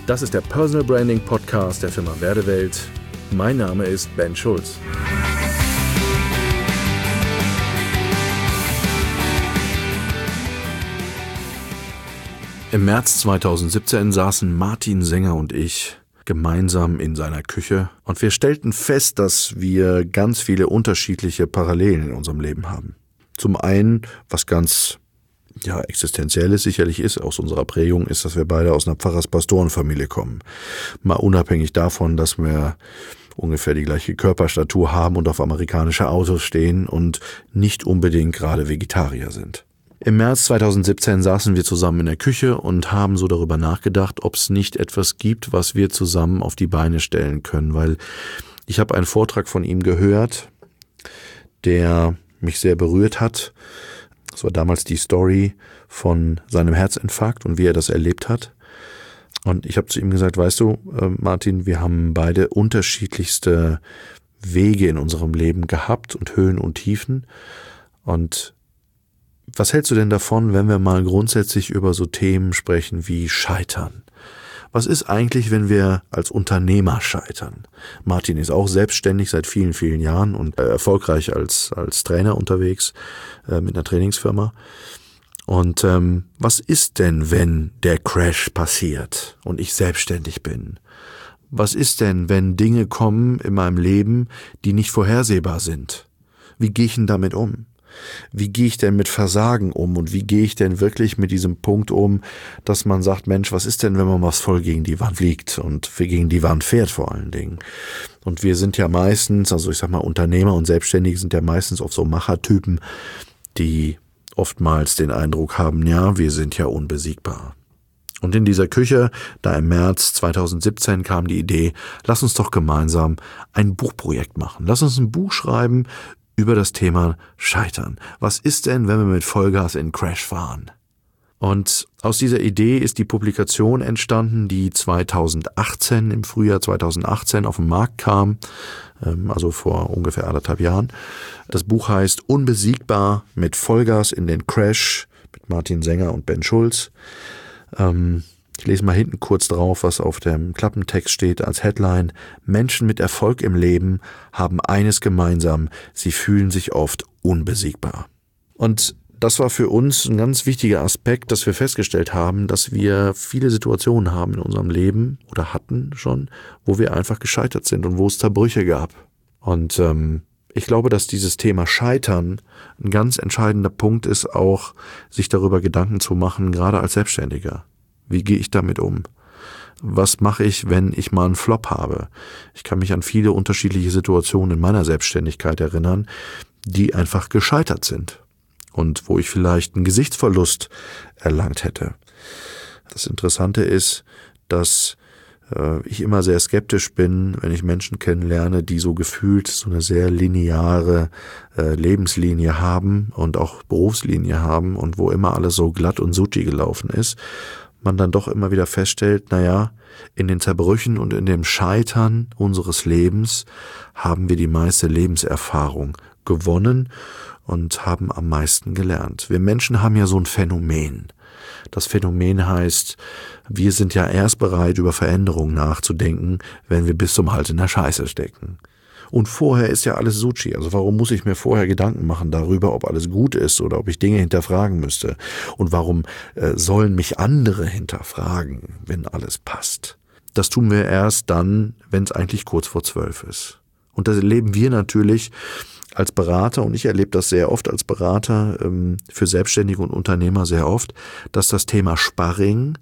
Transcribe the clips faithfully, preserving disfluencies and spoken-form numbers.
Das ist der Personal Branding Podcast der Firma Werdewelt. Mein Name ist Ben Schulz. Im März zweitausendsiebzehn saßen Martin Sänger und ich gemeinsam in seiner Küche und wir stellten fest, dass wir ganz viele unterschiedliche Parallelen in unserem Leben haben. Zum einen, was ganz ja existenzielles sicherlich ist, aus unserer Prägung, ist, dass wir beide aus einer Pfarrers-Pastoren-Familie kommen. Mal unabhängig davon, dass wir ungefähr die gleiche Körperstatur haben und auf amerikanische Autos stehen und nicht unbedingt gerade Vegetarier sind. Im März zweitausendsiebzehn saßen wir zusammen in der Küche und haben so darüber nachgedacht, ob es nicht etwas gibt, was wir zusammen auf die Beine stellen können, weil ich habe einen Vortrag von ihm gehört, der mich sehr berührt hat. Das war damals die Story von seinem Herzinfarkt und wie er das erlebt hat. Und ich habe zu ihm gesagt, weißt du, Martin, wir haben beide unterschiedlichste Wege in unserem Leben gehabt und Höhen und Tiefen. Und was hältst du denn davon, wenn wir mal grundsätzlich über so Themen sprechen wie Scheitern? Was ist eigentlich, wenn wir als Unternehmer scheitern? Martin ist auch selbstständig seit vielen, vielen Jahren und erfolgreich als als Trainer unterwegs äh, mit einer Trainingsfirma. Und ähm, was ist denn, wenn der Crash passiert und ich selbstständig bin? Was ist denn, wenn Dinge kommen in meinem Leben, die nicht vorhersehbar sind? Wie gehe ich denn damit um? Wie gehe ich denn mit Versagen um und wie gehe ich denn wirklich mit diesem Punkt um, dass man sagt, Mensch, was ist denn, wenn man was voll gegen die Wand fliegt und gegen die Wand fährt vor allen Dingen? Und wir sind ja meistens, also ich sag mal, Unternehmer und Selbstständige sind ja meistens oft so Machertypen, die oftmals den Eindruck haben, ja, wir sind ja unbesiegbar. Und in dieser Küche, da im März zweitausendsiebzehn kam die Idee, lass uns doch gemeinsam ein Buchprojekt machen. Lass uns ein Buch schreiben über das Thema Scheitern. Was ist denn, wenn wir mit Vollgas in Crash fahren? Und aus dieser Idee ist die Publikation entstanden, die zweitausendachtzehn, im Frühjahr zweitausendachtzehn auf den Markt kam, also vor ungefähr anderthalb Jahren. Das Buch heißt Unbesiegbar mit Vollgas in den Crash mit Martin Sänger und Ben Schulz. Ich lese mal hinten kurz drauf, was auf dem Klappentext steht als Headline. Menschen mit Erfolg im Leben haben eines gemeinsam, sie fühlen sich oft unbesiegbar. Und das war für uns ein ganz wichtiger Aspekt, dass wir festgestellt haben, dass wir viele Situationen haben in unserem Leben oder hatten schon, wo wir einfach gescheitert sind und wo es Zerbrüche gab. Und ähm, ich glaube, dass dieses Thema Scheitern ein ganz entscheidender Punkt ist, auch sich darüber Gedanken zu machen, gerade als Selbstständiger. Wie gehe ich damit um? Was mache ich, wenn ich mal einen Flop habe? Ich kann mich an viele unterschiedliche Situationen in meiner Selbstständigkeit erinnern, die einfach gescheitert sind und wo ich vielleicht einen Gesichtsverlust erlangt hätte. Das Interessante ist, dass äh, ich immer sehr skeptisch bin, wenn ich Menschen kennenlerne, die so gefühlt so eine sehr lineare äh, Lebenslinie haben und auch Berufslinie haben und wo immer alles so glatt und suchi gelaufen ist. Man dann doch immer wieder feststellt, naja, in den Zerbrüchen und in dem Scheitern unseres Lebens haben wir die meiste Lebenserfahrung gewonnen und haben am meisten gelernt. Wir Menschen haben ja so ein Phänomen. Das Phänomen heißt, wir sind ja erst bereit, über Veränderungen nachzudenken, wenn wir bis zum Hals in der Scheiße stecken. Und vorher ist ja alles Suchi. Also warum muss ich mir vorher Gedanken machen darüber, ob alles gut ist oder ob ich Dinge hinterfragen müsste? Und warum äh, sollen mich andere hinterfragen, wenn alles passt? Das tun wir erst dann, wenn es eigentlich kurz vor zwölf ist. Und das erleben wir natürlich als Berater, und ich erlebe das sehr oft als Berater ähm, für Selbstständige und Unternehmer sehr oft, dass das Thema Sparring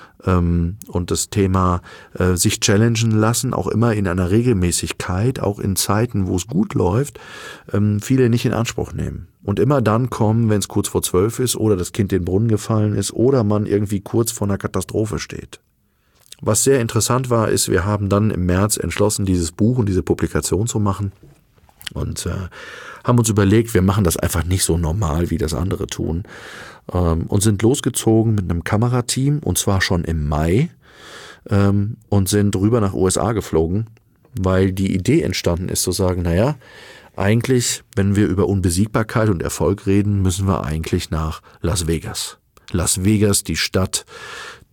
und das Thema äh, sich challengen lassen, auch immer in einer Regelmäßigkeit, auch in Zeiten, wo es gut läuft, ähm, viele nicht in Anspruch nehmen. Und immer dann kommen, wenn es kurz vor zwölf ist oder das Kind in den Brunnen gefallen ist oder man irgendwie kurz vor einer Katastrophe steht. Was sehr interessant war, ist, wir haben dann im März entschlossen, dieses Buch und diese Publikation zu machen. Und äh, haben uns überlegt, wir machen das einfach nicht so normal, wie das andere tun. Ähm, und sind losgezogen mit einem Kamerateam, und zwar schon im Mai, ähm, und sind rüber nach U S A geflogen, weil die Idee entstanden ist, zu sagen, naja, eigentlich, wenn wir über Unbesiegbarkeit und Erfolg reden, müssen wir eigentlich nach Las Vegas. Las Vegas, die Stadt,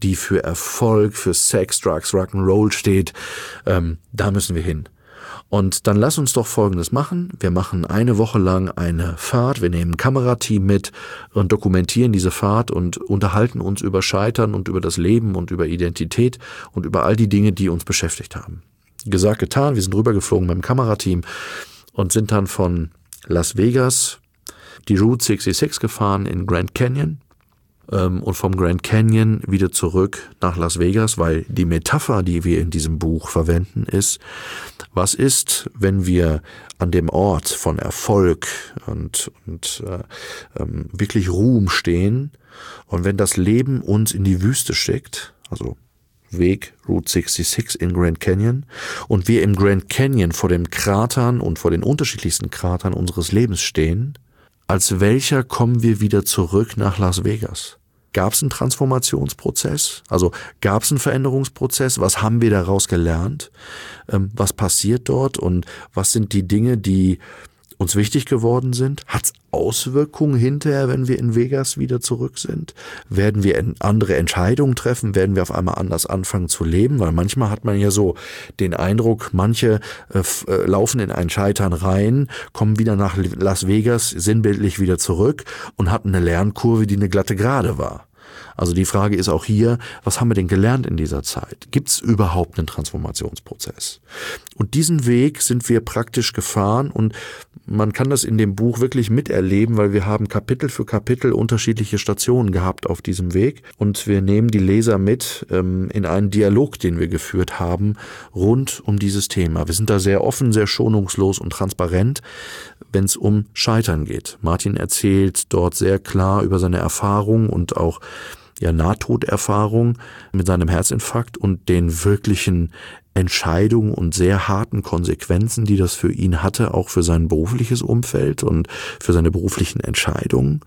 die für Erfolg, für Sex, Drugs, Rock'n'Roll steht. Ähm, da müssen wir hin. Und dann lass uns doch Folgendes machen. Wir machen eine Woche lang eine Fahrt. Wir nehmen ein Kamerateam mit und dokumentieren diese Fahrt und unterhalten uns über Scheitern und über das Leben und über Identität und über all die Dinge, die uns beschäftigt haben. Gesagt, getan. Wir sind rübergeflogen mit dem Kamerateam und sind dann von Las Vegas die Route sechsundsechzig gefahren in Grand Canyon ähm, und vom Grand Canyon wieder zurück nach Las Vegas, weil die Metapher, die wir in diesem Buch verwenden, ist, was ist, wenn wir an dem Ort von Erfolg und, und äh, ähm, wirklich Ruhm stehen und wenn das Leben uns in die Wüste schickt, also Weg Route sechsundsechzig in Grand Canyon und wir im Grand Canyon vor den Kratern und vor den unterschiedlichsten Kratern unseres Lebens stehen, als welcher kommen wir wieder zurück nach Las Vegas? Gab es einen Transformationsprozess? Also gab es einen Veränderungsprozess? Was haben wir daraus gelernt? Ähm, was passiert dort und was sind die Dinge, die uns wichtig geworden sind? Hat es Auswirkungen hinterher, wenn wir in Vegas wieder zurück sind? Werden wir andere Entscheidungen treffen? Werden wir auf einmal anders anfangen zu leben? Weil manchmal hat man ja so den Eindruck, manche äh, laufen in ein Scheitern rein, kommen wieder nach Las Vegas, sinnbildlich wieder zurück und hatten eine Lernkurve, die eine glatte Gerade war. Also die Frage ist auch hier, was haben wir denn gelernt in dieser Zeit? Gibt es überhaupt einen Transformationsprozess? Und diesen Weg sind wir praktisch gefahren und man kann das in dem Buch wirklich miterleben, weil wir haben Kapitel für Kapitel unterschiedliche Stationen gehabt auf diesem Weg und wir nehmen die Leser mit ähm, in einen Dialog, den wir geführt haben, rund um dieses Thema. Wir sind da sehr offen, sehr schonungslos und transparent, wenn es um Scheitern geht. Martin erzählt dort sehr klar über seine Erfahrung und auch ja, Nahtoderfahrung mit seinem Herzinfarkt und den wirklichen Entscheidungen und sehr harten Konsequenzen, die das für ihn hatte, auch für sein berufliches Umfeld und für seine beruflichen Entscheidungen.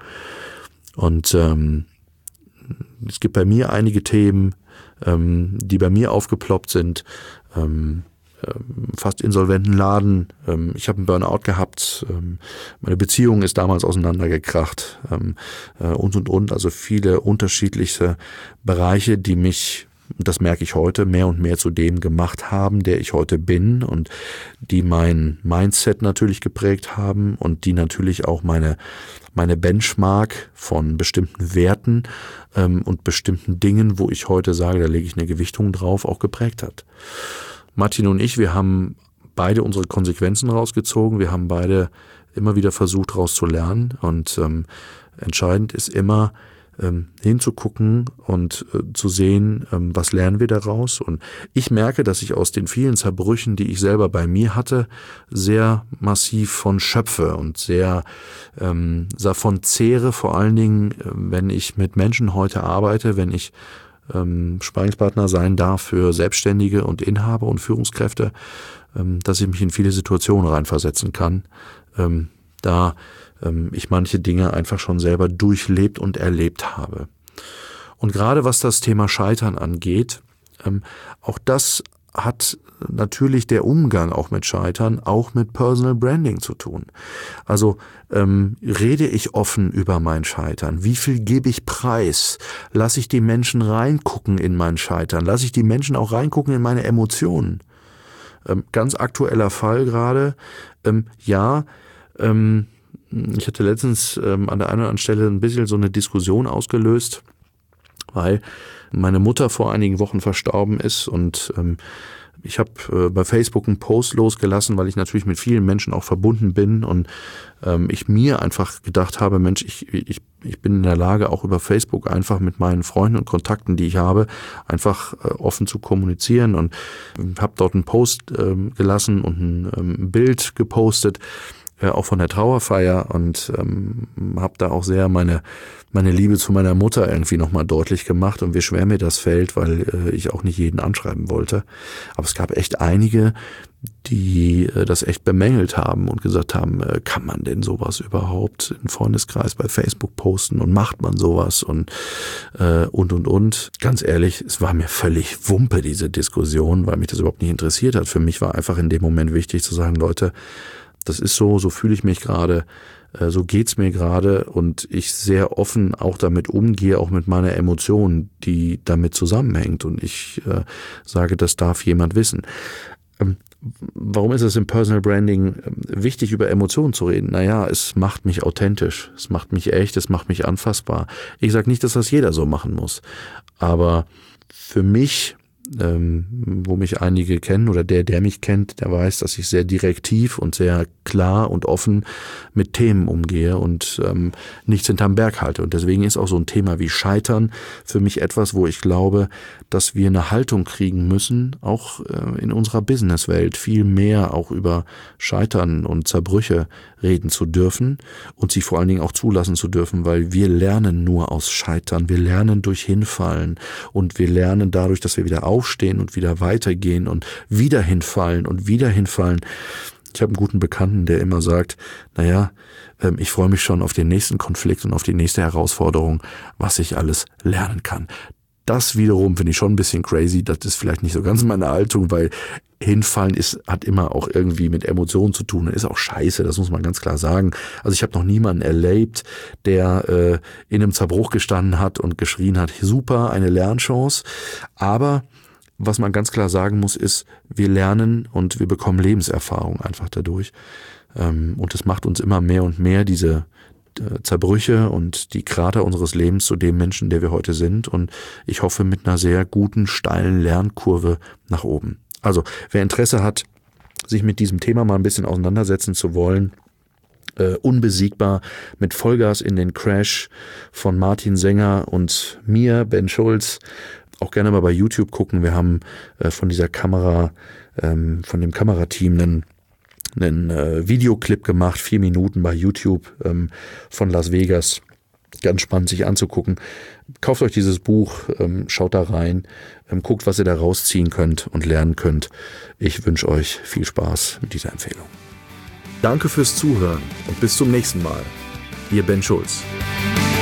Und ähm, es gibt bei mir einige Themen, ähm, die bei mir aufgeploppt sind. Ähm, fast insolventen Laden. Ich habe einen Burnout gehabt. Meine Beziehung ist damals auseinandergekracht und, und, und. Also viele unterschiedliche Bereiche, die mich, das merke ich heute, mehr und mehr zu dem gemacht haben, der ich heute bin und die mein Mindset natürlich geprägt haben und die natürlich auch meine, meine Benchmark von bestimmten Werten und bestimmten Dingen, wo ich heute sage, da lege ich eine Gewichtung drauf, auch geprägt hat. Martin und ich, wir haben beide unsere Konsequenzen rausgezogen. Wir haben beide immer wieder versucht, daraus zu lernen. Und ähm, entscheidend ist immer, ähm, hinzugucken und äh, zu sehen, ähm, was lernen wir daraus. Und ich merke, dass ich aus den vielen Zerbrüchen, die ich selber bei mir hatte, sehr massiv von schöpfe und sehr ähm, davon zehre, vor allen Dingen, äh, wenn ich mit Menschen heute arbeite, wenn ich Ähm, Sparringspartner sein darf für Selbstständige und Inhaber und Führungskräfte, ähm, dass ich mich in viele Situationen reinversetzen kann, ähm, da ähm, ich manche Dinge einfach schon selber durchlebt und erlebt habe. Und gerade was das Thema Scheitern angeht, ähm, auch das hat natürlich der Umgang auch mit Scheitern, auch mit Personal Branding zu tun. Also ähm, rede ich offen über mein Scheitern? Wie viel gebe ich preis? Lasse ich die Menschen reingucken in mein Scheitern? Lasse ich die Menschen auch reingucken in meine Emotionen? Ähm, ganz aktueller Fall gerade. Ähm, ja, ähm, ich hatte letztens ähm, an der einen oder anderen Stelle ein bisschen so eine Diskussion ausgelöst, weil meine Mutter vor einigen Wochen verstorben ist und ähm, ich habe äh, bei Facebook einen Post losgelassen, weil ich natürlich mit vielen Menschen auch verbunden bin und ähm, ich mir einfach gedacht habe, Mensch, ich, ich, ich bin in der Lage, auch über Facebook einfach mit meinen Freunden und Kontakten, die ich habe, einfach äh, offen zu kommunizieren und habe dort einen Post ähm, gelassen und ein ähm, Bild gepostet, äh, auch von der Trauerfeier und ähm, habe da auch sehr meine meine Liebe zu meiner Mutter irgendwie nochmal deutlich gemacht und wie schwer mir das fällt, weil äh, ich auch nicht jeden anschreiben wollte. Aber es gab echt einige, die äh, das echt bemängelt haben und gesagt haben, äh, kann man denn sowas überhaupt in Freundeskreis bei Facebook posten und macht man sowas und äh, und und und. Ganz ehrlich, es war mir völlig Wumpe, diese Diskussion, weil mich das überhaupt nicht interessiert hat. Für mich war einfach in dem Moment wichtig zu sagen, Leute, das ist so, so fühle ich mich gerade. äh, so geht's mir gerade und ich sehr offen auch damit umgehe, auch mit meiner Emotion, die damit zusammenhängt und ich äh, sage, das darf jemand wissen. Ähm, Warum ist es im Personal Branding wichtig, über Emotionen zu reden? Naja, es macht mich authentisch, es macht mich echt, es macht mich anfassbar. Ich sage nicht, dass das jeder so machen muss, aber für mich, ähm, wo mich einige kennen oder der, der mich kennt, der weiß, dass ich sehr direktiv und sehr klar und offen mit Themen umgehe und ähm, nichts hinterm Berg halte. Und deswegen ist auch so ein Thema wie Scheitern für mich etwas, wo ich glaube, dass wir eine Haltung kriegen müssen, auch äh, in unserer Businesswelt viel mehr auch über Scheitern und Zerbrüche reden zu dürfen und sie vor allen Dingen auch zulassen zu dürfen, weil wir lernen nur aus Scheitern, wir lernen durch Hinfallen und wir lernen dadurch, dass wir wieder aufstehen und wieder weitergehen und wieder hinfallen und wieder hinfallen. Ich habe einen guten Bekannten, der immer sagt, naja, ähm, ich freue mich schon auf den nächsten Konflikt und auf die nächste Herausforderung, was ich alles lernen kann. Das wiederum finde ich schon ein bisschen crazy, das ist vielleicht nicht so ganz meine Haltung, weil Hinfallen ist, hat immer auch irgendwie mit Emotionen zu tun und ist auch scheiße, das muss man ganz klar sagen. Also ich habe noch niemanden erlebt, der äh, in einem Zerbruch gestanden hat und geschrien hat, super, eine Lernchance, aber was man ganz klar sagen muss, ist, wir lernen und wir bekommen Lebenserfahrung einfach dadurch. Und es macht uns immer mehr und mehr, diese Zerbrüche und die Krater unseres Lebens zu dem Menschen, der wir heute sind. Und ich hoffe mit einer sehr guten, steilen Lernkurve nach oben. Also wer Interesse hat, sich mit diesem Thema mal ein bisschen auseinandersetzen zu wollen, Uh, unbesiegbar mit Vollgas in den Crash von Martin Sänger und mir, Ben Schulz. Auch gerne mal bei YouTube gucken. Wir haben äh, von dieser Kamera, ähm, von dem Kamerateam einen, einen äh, Videoclip gemacht, vier Minuten bei YouTube ähm, von Las Vegas. Ganz spannend sich anzugucken. Kauft euch dieses Buch, ähm, schaut da rein, ähm, guckt, was ihr da rausziehen könnt und lernen könnt. Ich wünsche euch viel Spaß mit dieser Empfehlung. Danke fürs Zuhören und bis zum nächsten Mal. Ihr Ben Schulz.